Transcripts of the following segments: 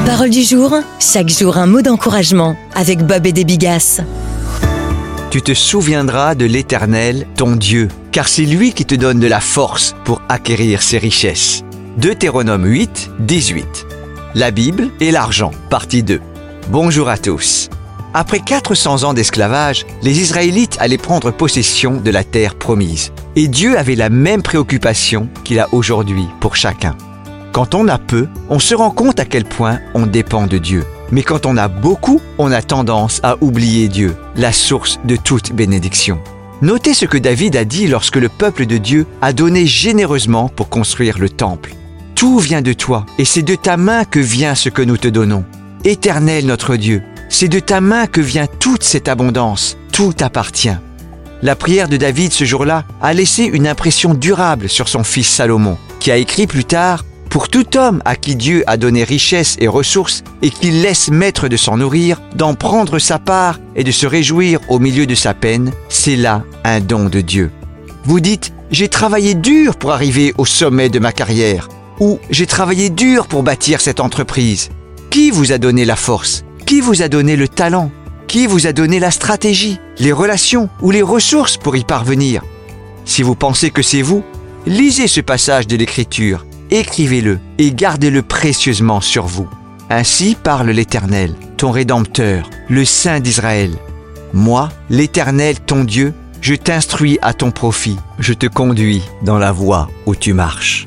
Parole du jour, chaque jour un mot d'encouragement avec Bob et des Bigasses. Tu te souviendras de l'Éternel, ton Dieu, car c'est lui qui te donne de la force pour acquérir ses richesses. Deutéronome 8, 18. La Bible et l'argent, partie 2. Bonjour à tous. Après 400 ans d'esclavage, les Israélites allaient prendre possession de la terre promise. Et Dieu avait la même préoccupation qu'il a aujourd'hui pour chacun. Quand on a peu, on se rend compte à quel point on dépend de Dieu. Mais quand on a beaucoup, on a tendance à oublier Dieu, la source de toute bénédiction. Notez ce que David a dit lorsque le peuple de Dieu a donné généreusement pour construire le temple. « Tout vient de toi, et c'est de ta main que vient ce que nous te donnons. Éternel notre Dieu, c'est de ta main que vient toute cette abondance, tout t'appartient. » La prière de David ce jour-là a laissé une impression durable sur son fils Salomon, qui a écrit plus tard: « Pour tout homme à qui Dieu a donné richesse et ressources et qu'il laisse maître de s'en nourrir, d'en prendre sa part et de se réjouir au milieu de sa peine, c'est là un don de Dieu. » Vous dites: « J'ai travaillé dur pour arriver au sommet de ma carrière » ou « J'ai travaillé dur pour bâtir cette entreprise ». Qui vous a donné la force? Qui vous a donné le talent? Qui vous a donné la stratégie, les relations ou les ressources pour y parvenir? Si vous pensez que c'est vous, lisez ce passage de l'Écriture, écrivez-le et gardez-le précieusement sur vous. Ainsi parle l'Éternel, ton Rédempteur, le Saint d'Israël. Moi, l'Éternel, ton Dieu, je t'instruis à ton profit, je te conduis dans la voie où tu marches.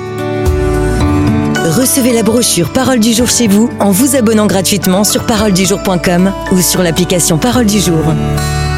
Recevez la brochure Parole du jour chez vous en vous abonnant gratuitement sur paroledujour.com ou sur l'application Parole du jour.